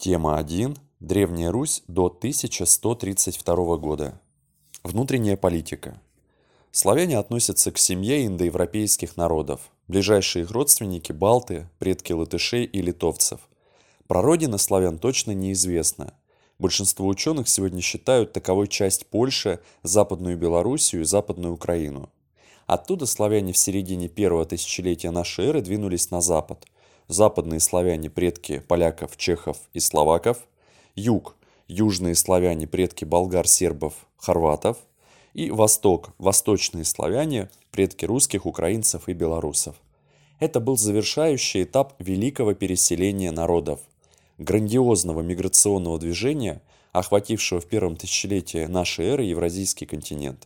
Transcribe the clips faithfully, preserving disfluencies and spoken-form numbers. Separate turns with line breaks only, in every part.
Тема один. Древняя Русь до тысяча сто тридцать второго года. Внутренняя политика. Славяне относятся к семье индоевропейских народов. Ближайшие их родственники – балты, предки латышей и литовцев. Прародина славян точно неизвестна. Большинство ученых сегодня считают таковой часть Польши, Западную Белоруссию и Западную Украину. Оттуда славяне в середине первого тысячелетия нашей эры двинулись на запад. Западные славяне – предки поляков, чехов и словаков. Юг – южные славяне – предки болгар, сербов, хорватов. И восток – восточные славяне – предки русских, украинцев и белорусов. Это был завершающий этап великого переселения народов, грандиозного миграционного движения, охватившего в первом тысячелетии нашей эры Евразийский континент.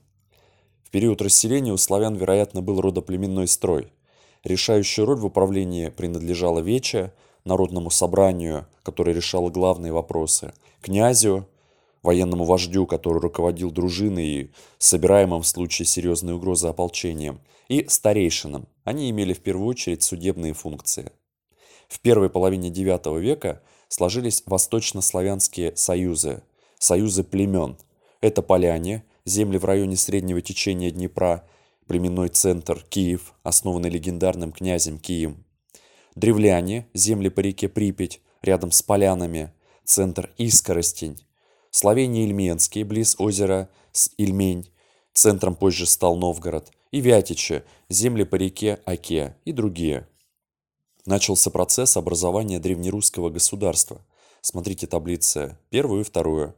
В период расселения у славян, вероятно, был родоплеменной строй. Решающая роль в управлении принадлежала вече, народному собранию, которое решало главные вопросы, князю, военному вождю, который руководил дружиной и собираемым в случае серьезной угрозы ополчением, и старейшинам. Они имели в первую очередь судебные функции. В первой половине девятого века сложились восточнославянские союзы, союзы племен. Это поляне, земли в районе среднего течения Днепра, племенной центр Киев, основанный легендарным князем Кием. Древляне, земли по реке Припять, рядом с полянами, центр Искоростень. Словения Ильменские, близ озера Ильмень, центром позже стал Новгород. И Вятичи, земли по реке Оке и другие. Начался процесс образования древнерусского государства. Смотрите таблицы первую и вторую.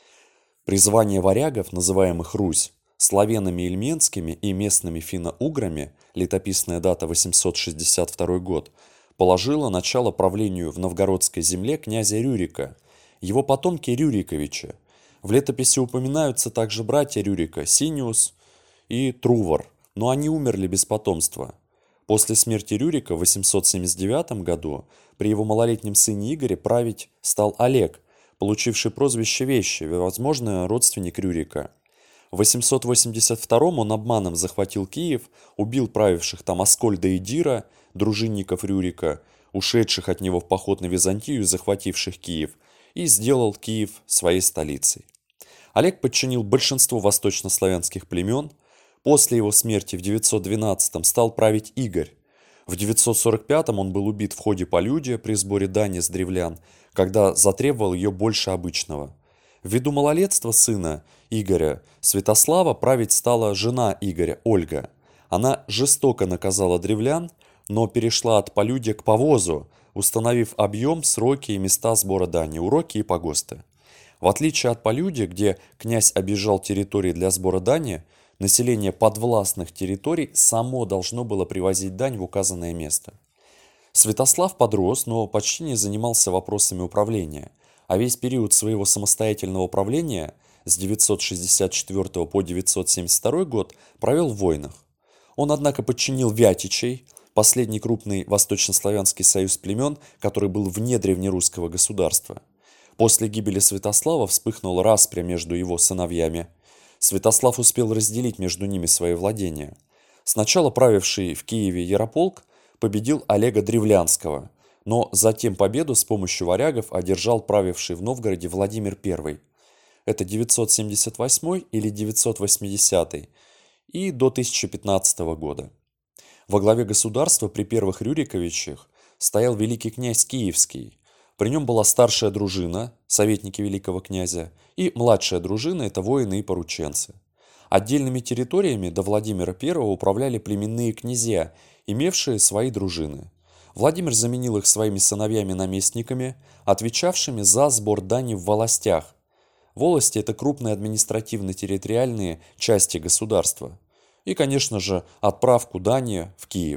Призвание варягов, называемых Русь, славянами ильменскими и местными финно-уграми, летописная дата восемьсот шестьдесят второй год, положило начало правлению в новгородской земле князя Рюрика. Его потомки Рюриковичи. В летописи упоминаются также братья Рюрика Синиус и Трувор, но они умерли без потомства. После смерти Рюрика в восемьсот семьдесят девятом году при его малолетнем сыне Игоре править стал Олег, получивший прозвище Вещи, возможно, родственник Рюрика. В восемьсот восемьдесят втором он обманом захватил Киев, убил правивших там Аскольда и Дира, дружинников Рюрика, ушедших от него в поход на Византию и захвативших Киев, и сделал Киев своей столицей. Олег подчинил большинство восточнославянских племен. После его смерти в девятьсот двенадцатом стал править Игорь. В девятьсот сорок пятом он был убит в ходе полюдия при сборе дани с древлян, когда затребовал ее больше обычного. Ввиду малолетства сына Игоря, Святослава, править стала жена Игоря, Ольга. Она жестоко наказала древлян, но перешла от полюдия к повозу, установив объем, сроки и места сбора дани, уроки и погосты. В отличие от полюдия, где князь объезжал территории для сбора дани, население подвластных территорий само должно было привозить дань в указанное место. Святослав подрос, но почти не занимался вопросами управления, а весь период своего самостоятельного правления с девятьсот шестьдесят четвёртого по девятьсот семьдесят второй год провел в войнах. Он, однако, подчинил Вятичей, последний крупный восточнославянский союз племен, который был вне древнерусского государства. После гибели Святослава вспыхнула распря между его сыновьями. Святослав успел разделить между ними свои владения. Сначала правивший в Киеве Ярополк победил Олега Древлянского, но затем победу с помощью варягов одержал правивший в Новгороде Владимир Первый. Это девятьсот семьдесят восьмой или девятьсот восьмидесятый и до тысяча пятнадцатого года. Во главе государства при первых Рюриковичах стоял великий князь Киевский. При нем была старшая дружина, советники великого князя, и младшая дружина – это воины и порученцы. Отдельными территориями до Владимира Первого управляли племенные князья, имевшие свои дружины. Владимир заменил их своими сыновьями-наместниками, отвечавшими за сбор дани в волостях. Волости – это крупные административно-территориальные части государства. И, конечно же, отправку дани в Киев.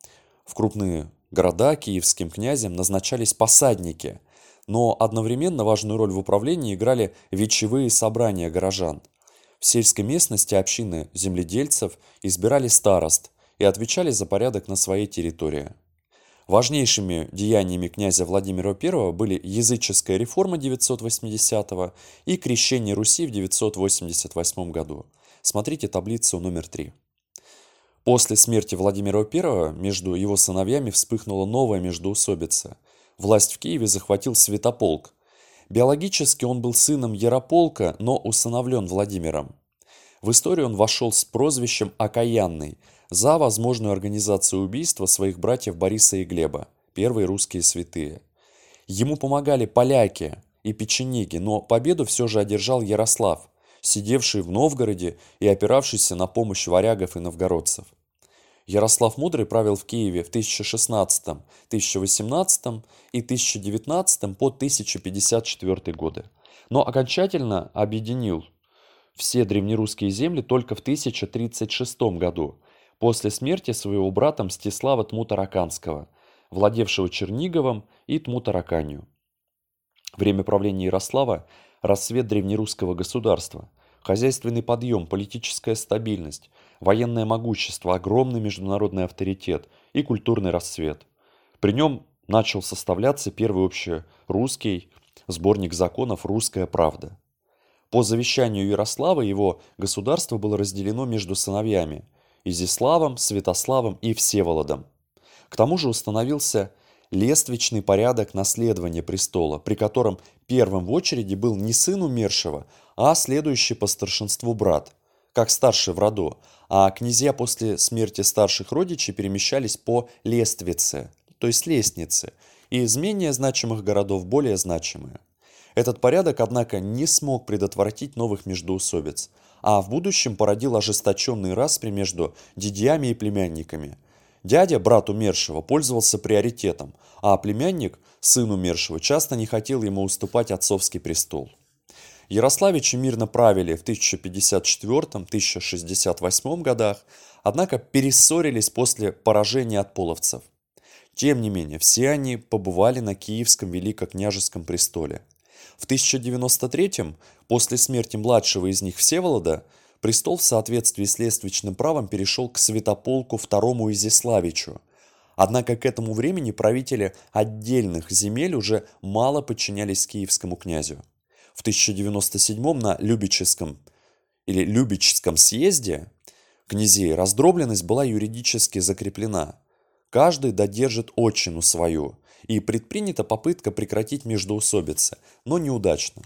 В крупные города киевским князем назначались посадники, но одновременно важную роль в управлении играли вечевые собрания горожан. В сельской местности общины земледельцев избирали старост и отвечали за порядок на своей территории. Важнейшими деяниями князя Владимира Первого были языческая реформа девятьсот восьмидесятого и крещение Руси в девятьсот восемьдесят восьмом году. Смотрите таблицу номер три. После смерти Владимира Первого между его сыновьями вспыхнула новая междоусобица. Власть в Киеве захватил Святополк. Биологически он был сыном Ярополка, но усыновлен Владимиром. В историю он вошел с прозвищем «Окаянный» за возможную организацию убийства своих братьев Бориса и Глеба, первые русские святые. Ему помогали поляки и печенеги, но победу все же одержал Ярослав, сидевший в Новгороде и опиравшийся на помощь варягов и новгородцев. Ярослав Мудрый правил в Киеве в тысяча шестнадцатом, тысяча восемнадцатом и тысяча девятнадцатом по тысяча пятьдесят четвёртый годы, но окончательно объединил все древнерусские земли только в тысяча тридцать шестом году, после смерти своего брата Мстислава Тмутараканского, владевшего Черниговом и Тмутараканью. Время правления Ярослава – расцвет древнерусского государства, хозяйственный подъем, политическая стабильность, военное могущество, огромный международный авторитет и культурный расцвет. При нем начал составляться первый общерусский сборник законов «Русская правда». По завещанию Ярослава его государство было разделено между сыновьями – Изяславом, Святославом и Всеволодом. К тому же установился лествичный порядок наследования престола, при котором первым в очереди был не сын умершего, а следующий по старшинству брат, как старший в роду, а князья после смерти старших родичей перемещались по лествице, то есть лестнице, и из менее значимых городов более значимые. Этот порядок, однако, не смог предотвратить новых междоусобиц, а в будущем породил ожесточенные распри между дядьями и племянниками. Дядя, брат умершего, пользовался приоритетом, а племянник, сын умершего, часто не хотел ему уступать отцовский престол. Ярославичи мирно правили в тысяча пятьдесят четвёртом — тысяча шестьдесят восьмом годах, однако перессорились после поражения от половцев. Тем не менее, все они побывали на Киевском великокняжеском престоле. В тысяча девяносто третьем, после смерти младшего из них Всеволода, престол в соответствии с лествичным правом перешел к Святополку второму Изяславичу. Однако к этому времени правители отдельных земель уже мало подчинялись киевскому князю. В тысяча девяносто седьмом на Любеческом или Любечском съезде князей раздробленность была юридически закреплена. Каждый додержит отчину свою, и предпринята попытка прекратить междоусобицы, но неудачно.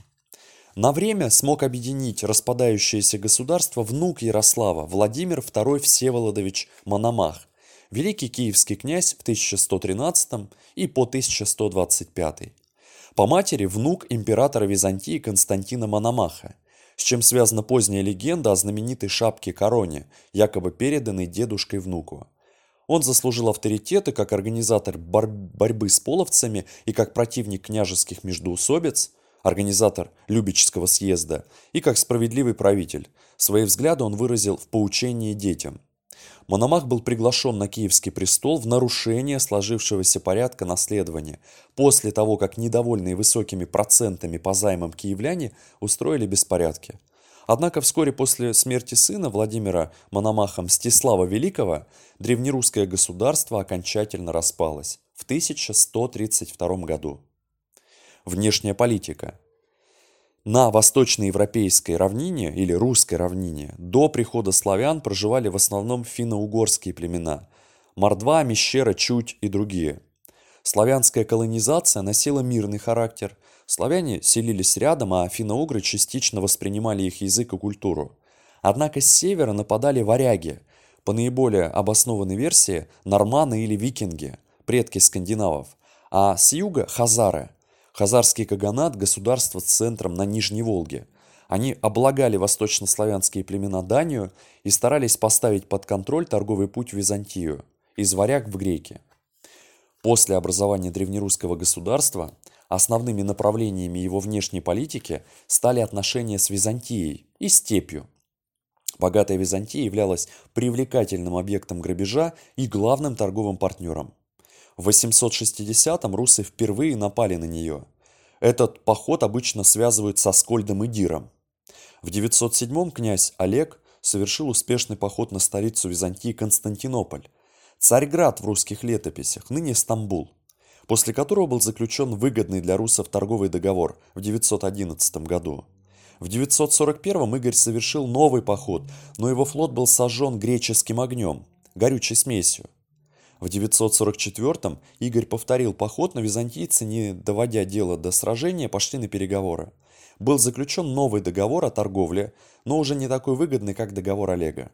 На время смог объединить распадающееся государство внук Ярослава Владимир второй Всеволодович Мономах, великий киевский князь в тысяча сто тринадцатом и по тысяча сто двадцать пятый. По матери внук императора Византии Константина Мономаха, с чем связана поздняя легенда о знаменитой шапке-короне, якобы переданной дедушкой внуку. Он заслужил авторитеты как организатор бор- борьбы с половцами и как противник княжеских междоусобиц, организатор Любечского съезда, и как справедливый правитель. Свои взгляды он выразил в поучении детям. Мономах был приглашен на Киевский престол в нарушение сложившегося порядка наследования, после того, как недовольные высокими процентами по займам киевляне устроили беспорядки. Однако вскоре после смерти сына Владимира Мономаха Мстислава Великого древнерусское государство окончательно распалось в тысяча сто тридцать втором году. Внешняя политика. На восточноевропейской равнине или русской равнине до прихода славян проживали в основном финно-угорские племена – Мордва, Мещера, Чуть и другие. Славянская колонизация носила мирный характер. Славяне селились рядом, а финно-угры частично воспринимали их язык и культуру. Однако с севера нападали варяги, по наиболее обоснованной версии – норманы или викинги, предки скандинавов, а с юга – хазары. Хазарский каганат – государство с центром на Нижней Волге. Они облагали восточнославянские племена Данию и старались поставить под контроль торговый путь в Византию, из варяг в греки. После образования древнерусского государства основными направлениями его внешней политики стали отношения с Византией и степью. Богатая Византия являлась привлекательным объектом грабежа и главным торговым партнером. В восемьсот шестидесятом русы впервые напали на нее. Этот поход обычно связывают со Скольдом и Диром. В девятьсот седьмом князь Олег совершил успешный поход на столицу Византии Константинополь, Царьград в русских летописях, ныне Стамбул, после которого был заключен выгодный для русов торговый договор в девятьсот одиннадцатом году. В девятьсот сорок первом Игорь совершил новый поход, но его флот был сожжен греческим огнем, горючей смесью. В девятьсот сорок четвёртом Игорь повторил поход, но византийцы, не доводя дело до сражения, пошли на переговоры. Был заключен новый договор о торговле, но уже не такой выгодный, как договор Олега.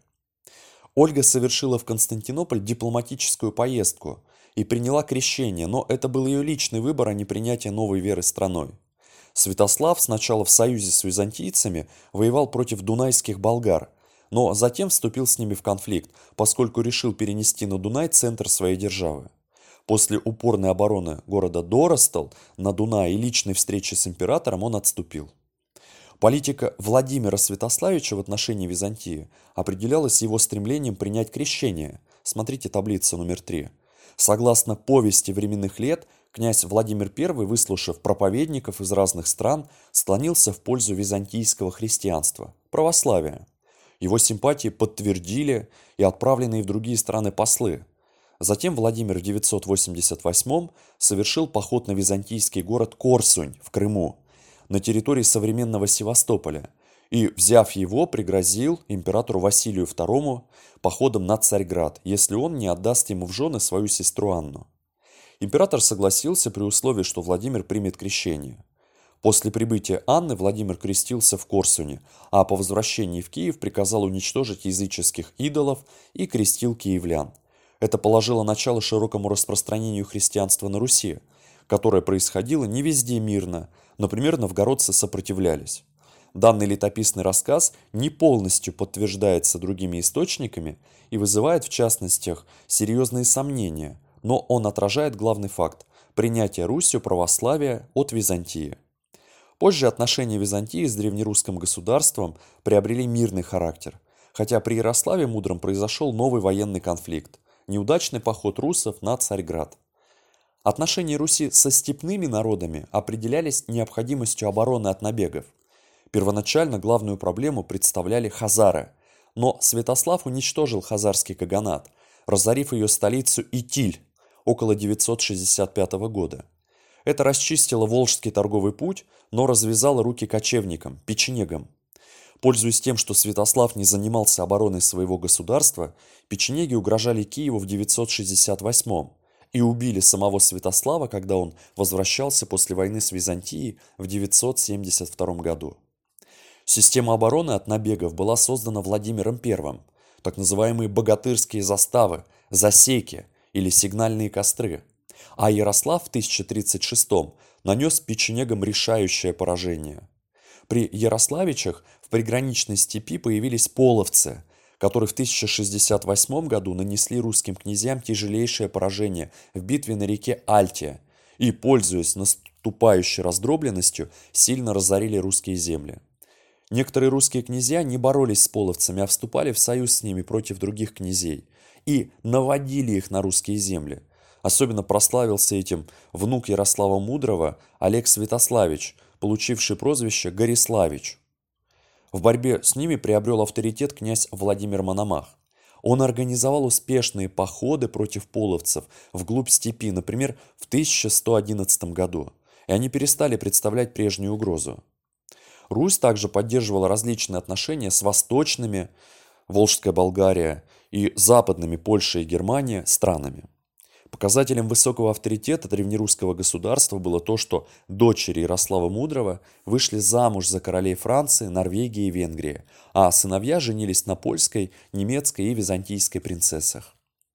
Ольга совершила в Константинополь дипломатическую поездку и приняла крещение, но это был ее личный выбор, а не принятие новой веры страной. Святослав сначала в союзе с византийцами воевал против дунайских болгар, но затем вступил с ними в конфликт, поскольку решил перенести на Дунай центр своей державы. После упорной обороны города Доростол на Дунае и личной встречи с императором он отступил. Политика Владимира Святославича в отношении Византии определялась его стремлением принять крещение. Смотрите таблицу номер три. Согласно повести временных лет, князь Владимир Первый, выслушав проповедников из разных стран, склонился в пользу византийского христианства, православия. Его симпатии подтвердили и отправленные в другие страны послы. Затем Владимир в девятьсот восемьдесят восьмом совершил поход на византийский город Корсунь в Крыму, на территории современного Севастополя, и, взяв его, пригрозил императору Василию Второму походом на Царьград, если он не отдаст ему в жены свою сестру Анну. Император согласился при условии, что Владимир примет крещение. После прибытия Анны Владимир крестился в Корсуне, а по возвращении в Киев приказал уничтожить языческих идолов и крестил киевлян. Это положило начало широкому распространению христианства на Руси, которое происходило не везде мирно, например, новгородцы сопротивлялись. Данный летописный рассказ не полностью подтверждается другими источниками и вызывает, в частности, серьезные сомнения, но он отражает главный факт – принятие Русью православия от Византии. Позже отношения Византии с древнерусским государством приобрели мирный характер, хотя при Ярославе Мудром произошел новый военный конфликт – неудачный поход русов на Царьград. Отношения Руси со степными народами определялись необходимостью обороны от набегов. Первоначально главную проблему представляли хазары, но Святослав уничтожил хазарский каганат, разорив ее столицу Итиль около девятьсот шестьдесят пятого года. Это расчистило Волжский торговый путь, но развязало руки кочевникам, печенегам. Пользуясь тем, что Святослав не занимался обороной своего государства, печенеги угрожали Киеву в девятьсот шестьдесят восьмом и убили самого Святослава, когда он возвращался после войны с Византией в девятьсот семьдесят втором году. Система обороны от набегов была создана Владимиром Первым, так называемые богатырские заставы, засеки или сигнальные костры, а Ярослав в тысяча тридцать шестом нанес печенегам решающее поражение. При Ярославичах в приграничной степи появились половцы, которые в тысяча шестьдесят восьмом году нанесли русским князьям тяжелейшее поражение в битве на реке Альте и, пользуясь наступающей раздробленностью, сильно разорили русские земли. Некоторые русские князья не боролись с половцами, а вступали в союз с ними против других князей и наводили их на русские земли. Особенно прославился этим внук Ярослава Мудрого Олег Святославич, получивший прозвище Гориславич. В борьбе с ними приобрел авторитет князь Владимир Мономах. Он организовал успешные походы против половцев вглубь степи, например, в тысяча сто одиннадцатом году, и они перестали представлять прежнюю угрозу. Русь также поддерживала различные отношения с восточными, Волжская Болгария, и западными, Польша и Германия, странами. Показателем высокого авторитета древнерусского государства было то, что дочери Ярослава Мудрого вышли замуж за королей Франции, Норвегии и Венгрии, а сыновья женились на польской, немецкой и византийской принцессах.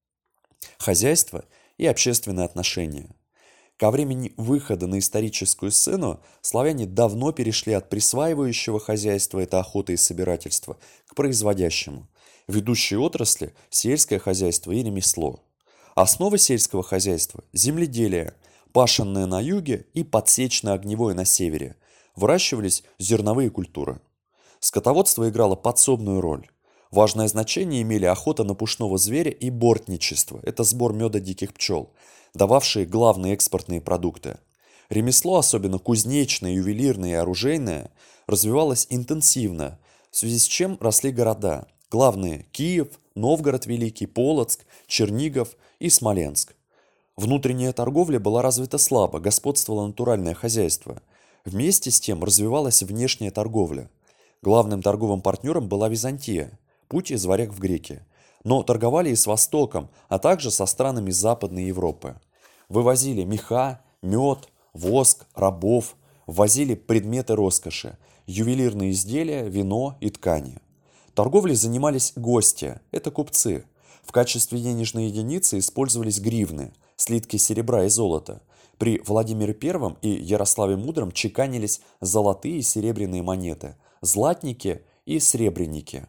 Хозяйство и общественные отношения. Ко времени выхода на историческую сцену славяне давно перешли от присваивающего хозяйства, это охота и собирательство, к производящему. Ведущие отрасли – сельское хозяйство и ремесло. Основа сельского хозяйства – земледелие, пашенное на юге и подсечно-огневое на севере. Выращивались зерновые культуры. Скотоводство играло подсобную роль. Важное значение имели охота на пушного зверя и бортничество – это сбор меда диких пчел, дававшие главные экспортные продукты. Ремесло, особенно кузнечное, ювелирное и оружейное, развивалось интенсивно, в связи с чем росли города. Главные – Киев, Новгород Великий, Полоцк, Чернигов и Смоленск. Внутренняя торговля была развита слабо, господствовало натуральное хозяйство. Вместе с тем развивалась внешняя торговля. Главным торговым партнером была Византия, путь из варяг в греки. но торговали и с Востоком, а также со странами Западной Европы. Вывозили меха, мед, воск, рабов, ввозили предметы роскоши, ювелирные изделия, вино и ткани. Торговлей занимались гости, это купцы. В качестве денежной единицы использовались гривны, слитки серебра и золота. При Владимире Первом и Ярославе Мудром чеканились золотые и серебряные монеты, златники и сребреники.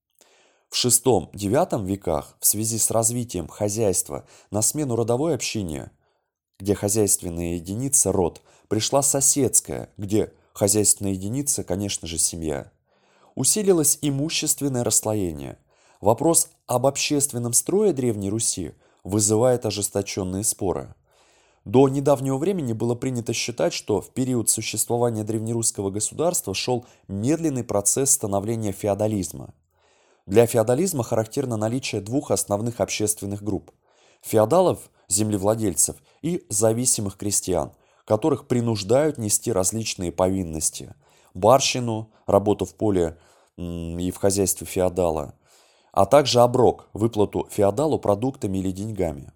В шестом-девятом веках в связи с развитием хозяйства на смену родовой общине, где хозяйственная единица – род, пришла соседская, где хозяйственная единица, конечно же, семья. Усилилось имущественное расслоение. Вопрос об общественном строе Древней Руси вызывает ожесточенные споры. До недавнего времени было принято считать, что в период существования древнерусского государства шел медленный процесс становления феодализма. Для феодализма характерно наличие двух основных общественных групп – феодалов, землевладельцев и зависимых крестьян, которых принуждают нести различные повинности – барщину, работу в поле и в хозяйстве феодала, а также оброк – выплату феодалу продуктами или деньгами.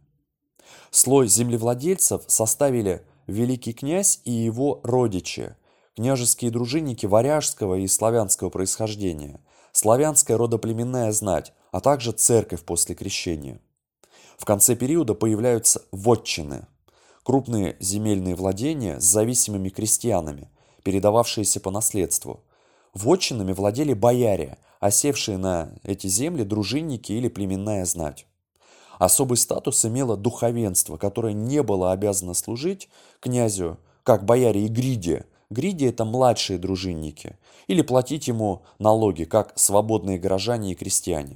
Слой землевладельцев составили великий князь и его родичи, княжеские дружинники варяжского и славянского происхождения, славянская родоплеменная знать, а также церковь после крещения. В конце периода появляются вотчины – крупные земельные владения с зависимыми крестьянами, передававшиеся по наследству. Вотчинами владели бояре, осевшие на эти земли дружинники или племенная знать. Особый статус имело духовенство, которое не было обязано служить князю, как бояре и гриди. Гриди – это младшие дружинники, или платить ему налоги, как свободные горожане и крестьяне.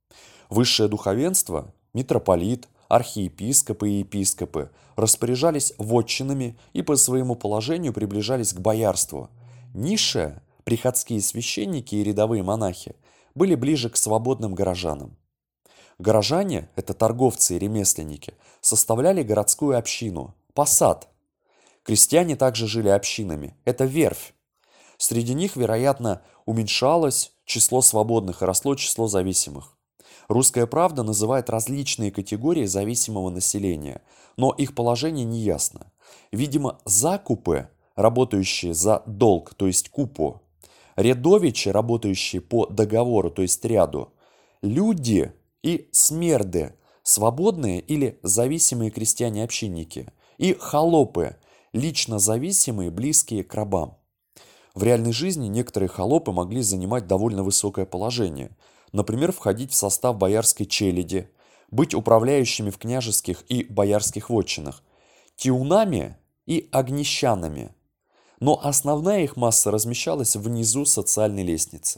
Высшее духовенство – митрополит, архиепископы и епископы – распоряжались вотчинами и по своему положению приближались к боярству. Низшее – приходские священники и рядовые монахи – были ближе к свободным горожанам. Горожане, это торговцы и ремесленники, составляли городскую общину – посад. Крестьяне также жили общинами – это верфь. Среди них, вероятно, уменьшалось число свободных и росло число зависимых. Русская правда называет различные категории зависимого населения, но их положение неясно. Видимо, закупы, работающие за долг, то есть купу, рядовичи, работающие по договору, то есть ряду, люди и смерды, свободные или зависимые крестьяне-общинники, и холопы, лично зависимые, близкие к рабам. В реальной жизни некоторые холопы могли занимать довольно высокое положение, например, входить в состав боярской челяди, быть управляющими в княжеских и боярских вотчинах, тиунами и огнещанами, но основная их масса размещалась внизу социальной лестницы.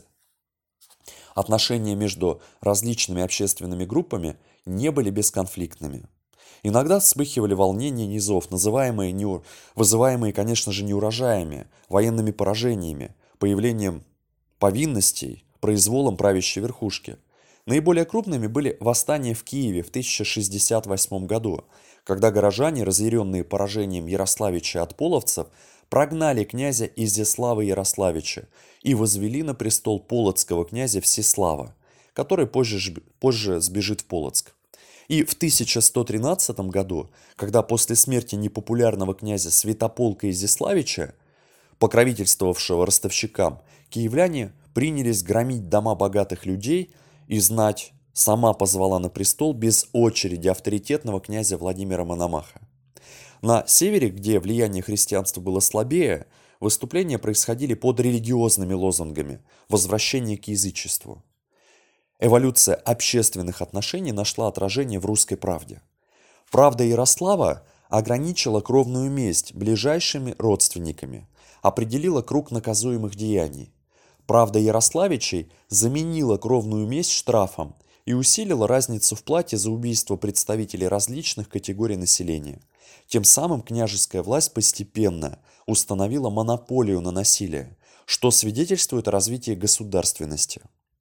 Отношения между различными общественными группами не были бесконфликтными. Иногда вспыхивали волнения низов, называемые, не, вызываемые, конечно же, неурожаями, военными поражениями, появлением повинностей, произволом правящей верхушки. Наиболее крупными были восстания в Киеве в тысяча шестьдесят восьмом году, когда горожане, разъяренные поражением Ярославича от половцев, прогнали князя Изяслава Ярославича и возвели на престол полоцкого князя Всеслава, который позже, позже сбежит в Полоцк. И в тысяча сто тринадцатом году, когда после смерти непопулярного князя Святополка Изяславича, покровительствовавшего ростовщикам, киевляне принялись громить дома богатых людей, и знать сама позвала на престол без очереди авторитетного князя Владимира Мономаха. На севере, где влияние христианства было слабее, выступления происходили под религиозными лозунгами возвращения к язычеству. Эволюция общественных отношений нашла отражение в «Русской правде». Правда Ярослава ограничила кровную месть ближайшими родственниками, определила круг наказуемых деяний. Правда Ярославичей заменила кровную месть штрафом и усилила разницу в плате за убийство представителей различных категорий населения. Тем самым княжеская власть постепенно установила монополию на насилие, что свидетельствует о развитии государственности.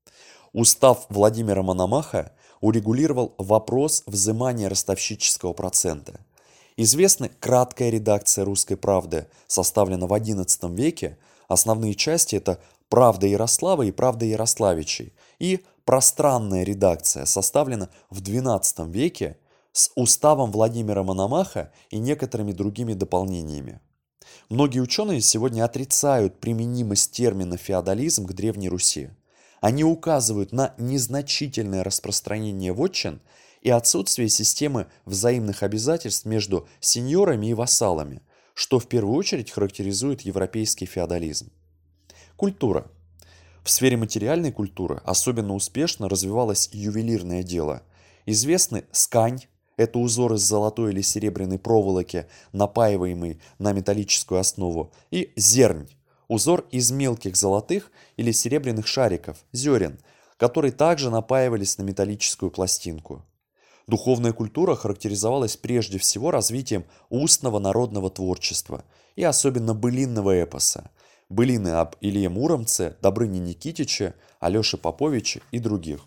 Устав Владимира Мономаха урегулировал вопрос взимания ростовщического процента. Известна краткая редакция «Русской правды», составлена в одиннадцатом веке. Основные части – это «Правда Ярослава» и «Правда Ярославичей» и пространная редакция составлена в двенадцатом веке с уставом Владимира Мономаха и некоторыми другими дополнениями. Многие ученые сегодня отрицают применимость термина «феодализм» к Древней Руси. Они указывают на незначительное распространение вотчин и отсутствие системы взаимных обязательств между сеньорами и вассалами, что в первую очередь характеризует европейский феодализм. Культура. В сфере материальной культуры особенно успешно развивалось ювелирное дело. Известны скань, это узор из золотой или серебряной проволоки, напаиваемый на металлическую основу, и зернь, узор из мелких золотых или серебряных шариков, зерен, которые также напаивались на металлическую пластинку. Духовная культура характеризовалась прежде всего развитием устного народного творчества и особенно былинного эпоса. Былины об Илье Муромце, Добрыне Никитиче, Алёше Поповиче и других.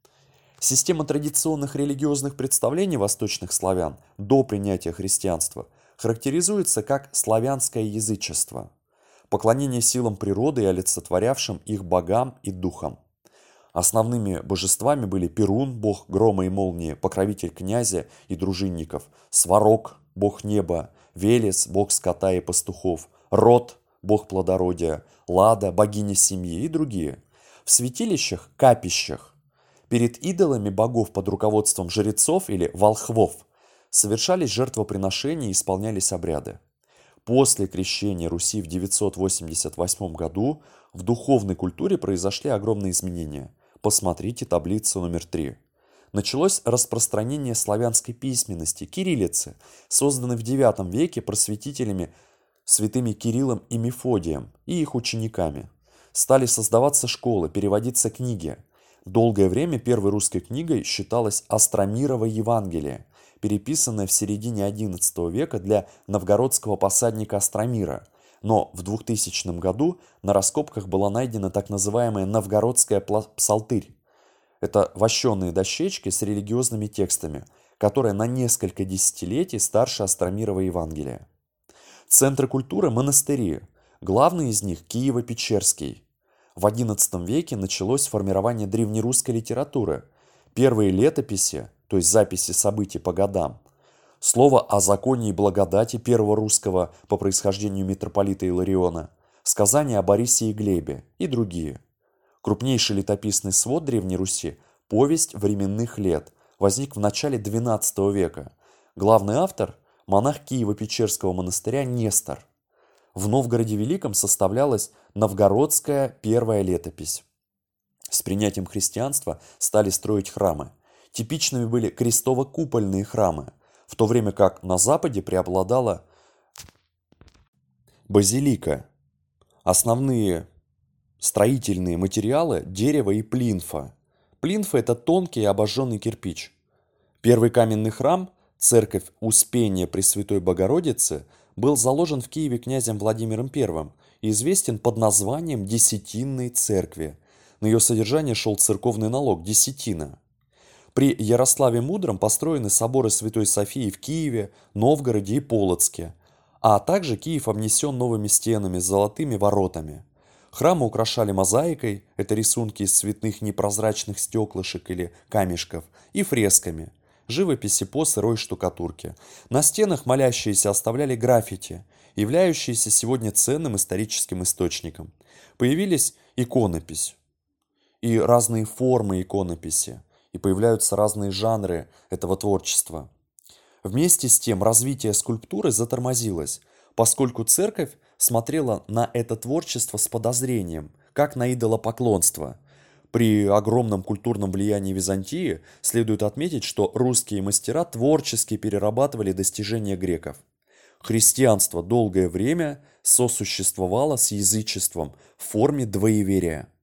Система традиционных религиозных представлений восточных славян до принятия христианства характеризуется как славянское язычество, поклонение силам природы и олицетворявшим их богам и духам. Основными божествами были Перун, бог грома и молнии, покровитель князя и дружинников, Сварог, бог неба, Велес, бог скота и пастухов, Род, бог плодородия, Лада, богиня семьи и другие. В святилищах, капищах, перед идолами богов под руководством жрецов или волхвов совершались жертвоприношения и исполнялись обряды. После крещения Руси в девятьсот восемьдесят восьмом году в духовной культуре произошли огромные изменения. Посмотрите таблицу номер три. Началось распространение славянской письменности, кириллицы, созданной в девятом веке просветителями святыми Кириллом и Мефодием и их учениками. Стали создаваться школы, переводиться книги. Долгое время первой русской книгой считалось Остромирово Евангелие, переписанное в середине одиннадцатого века для новгородского посадника Остромира. Но в двухтысячном году на раскопках была найдена так называемая новгородская псалтырь. Это вощеные дощечки с религиозными текстами, которая на несколько десятилетий старше Остромирова Евангелия. Центры культуры – монастыри. Главный из них – Киево-Печерский. В одиннадцатом веке началось формирование древнерусской литературы. Первые летописи, то есть записи событий по годам, слово о законе и благодати первого русского по происхождению митрополита Илариона, сказания о Борисе и Глебе и другие. Крупнейший летописный свод Древней Руси – повесть временных лет, возник в начале двенадцатого века. Главный автор – монах Киево-Печерского монастыря Нестор. В Новгороде Великом составлялась новгородская первая летопись. С принятием христианства стали строить храмы. Типичными были крестово-купольные храмы, в то время как на Западе преобладала базилика. Основные строительные материалы – дерево и плинфа. Плинфа – это тонкий и обожженный кирпич. Первый каменный храм, церковь Успения Пресвятой Богородицы, был заложен в Киеве князем Владимиром Первым и известен под названием Десятинной церкви. На ее содержание шел церковный налог – десятина. При Ярославе Мудром построены соборы Святой Софии в Киеве, Новгороде и Полоцке, а также Киев обнесен новыми стенами с золотыми воротами. Храмы украшали мозаикой, это рисунки из цветных непрозрачных стеклышек или камешков, и фресками, живописи по сырой штукатурке. На стенах молящиеся оставляли граффити, являющиеся сегодня ценным историческим источником. Появились иконопись и разные формы иконописи, и появляются разные жанры этого творчества. Вместе с тем развитие скульптуры затормозилось, поскольку церковь смотрела на это творчество с подозрением, как на идолопоклонство. При огромном культурном влиянии Византии следует отметить, что русские мастера творчески перерабатывали достижения греков. Христианство долгое время сосуществовало с язычеством в форме двоеверия.